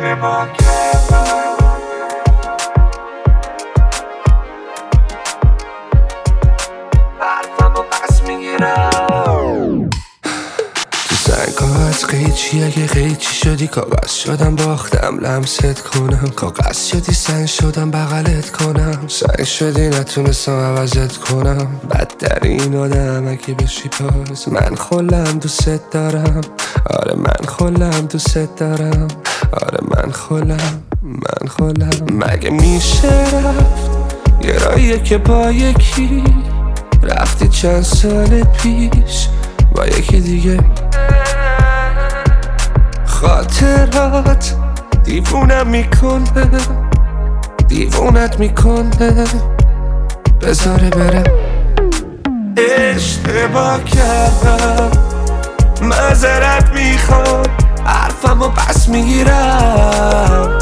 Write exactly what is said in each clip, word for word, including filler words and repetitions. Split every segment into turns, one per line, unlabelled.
اشتباه کردم حرفمو پس میگیرم تو سنگات قیچی اگه قیچی شدی کاغذ شدم باختم لمست کنم کاغذ شدی سنگ شدم بغلت کنم سنگ شدی نتونستم عوضت کنم بدترین آدم اگه بشی پاس من خلم دوست دارم آره من خلم دوست دارم آره من خلم من خلم مگه میشه رفت یه راهیه که با یکی رفتی چند سال پیش با یکی دیگه خاطرات دیوونم میکنه دیوونت میکنه بذاره برم اشتباه کردم معذرت میخوام حرفمو پس میگیرم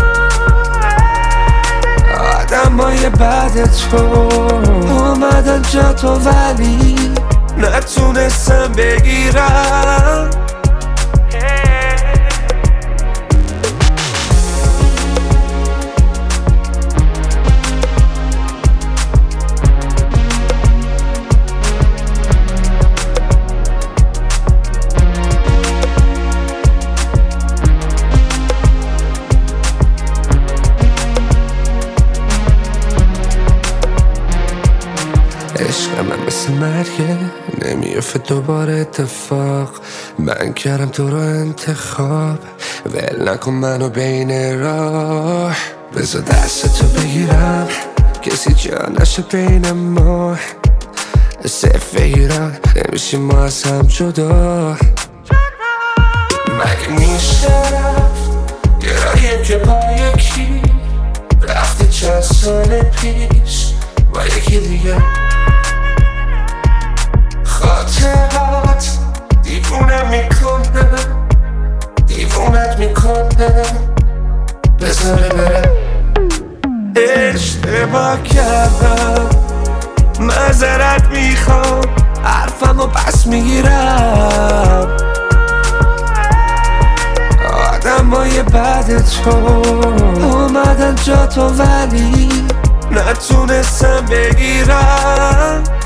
آدمای بعد تو اومدن جا تو ولی نتونستم بگیرم عشق من مثل مرگه نمیافه دوباره اتفاق من کردم تو رو انتخاب ول نکن منو بین راه بذار دست تو بگیرم کسی جا نشه بین ما صرف ایران نمیشیم ما از هم جدا مگه میشه رفت یه راهیم که با یکی رفتی چند سال پیش با یکی دیگه خاطرات دیوونم میکنه دیوونت میکنه بذاره برم اشتباه کردم معذرت میخوام حرفمو پس میگیرم آدمای بعد تو اومدن جا تو ولی نتونستم بگیرم